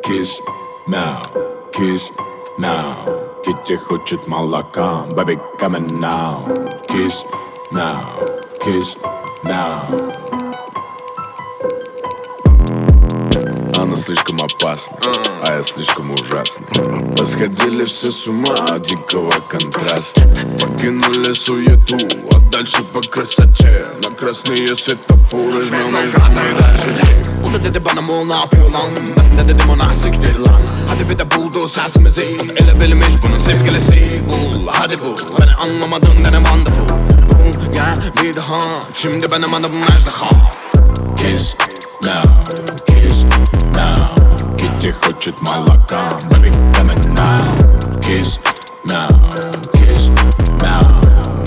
kiss now, kiss now. Kitty хочет молока, baby coming now. Kiss now, kiss now. Она слишком опасна, а я слишком ужасный. Посходили все с ума от дикого контраста. Покинули суету, а дальше по красоте. На красные светофоры жмем и жмем дальше всех. Bunda dedi bana mol ne yapıyor lan? Ben de dedim ona siktir lan. Hadi bir de buldu sensimizi. Ele bilmiş bunun sevgilisi. Bul hadi bul. Beni anlamadın dene wonderful. Bul gel bir daha. Şimdi benim adım Ejderha. Kiss now, kiss now. Kitty хочет молока, baby coming now. Kiss now, kiss now.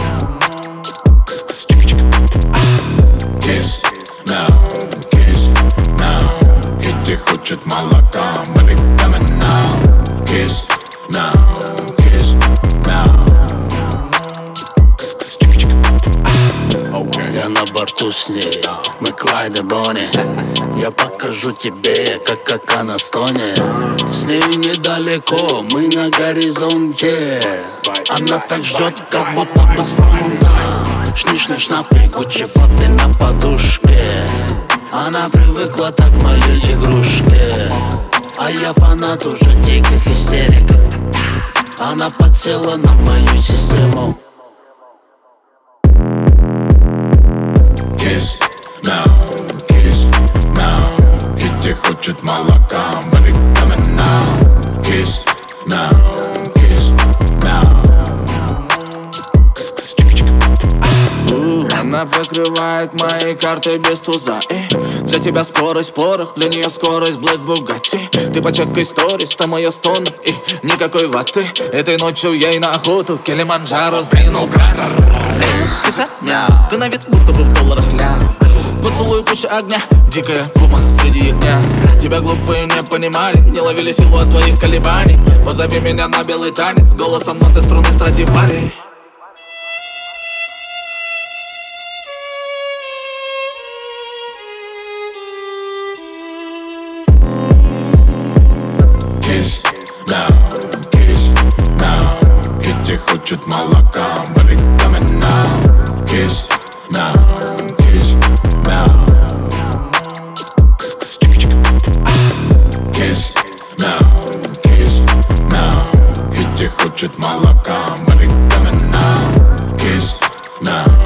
Kiss now, kiss now. Kitty хочет молока, baby coming now. Kiss now, kiss now. Okay. Я на борту с ней, мы Клайд и Бонни. Я покажу тебе, как она стонет. С ней недалеко, мы на горизонте. Она так ждет, как будто бы с фронта. Шниш-ниш на пригуче, флаппи на подушке. Она привыкла так к моей игрушке. А я фанат уже диких истерик. Она подсела на мою систему. Kiss now, kiss now. Kitty хочет молока, baby coming now. Kiss now, kiss now. Она покрывает мои карты без туза. Для тебя скорость порох, для нее скорость Блэк Бугатти. Ты почекай сторис, там ее стоны и никакой ваты. Этой ночью ей на охоту Килиманджаро сдвинул кратер. Киса, ты на вид будто бы в долларах ля. Поцелуй пуще огня, дикая пума среди ягня. Тебя глупые не понимали, не ловили силу от твоих колебаний. Позови меня на белый танец, голосом ноты струны Страдивари. Kiss now, kiss now. Kitty хочет молока, baby coming now. Kiss now, kiss now. Kiss now, kiss now. Kitty хочет молока, baby coming now. Kiss now.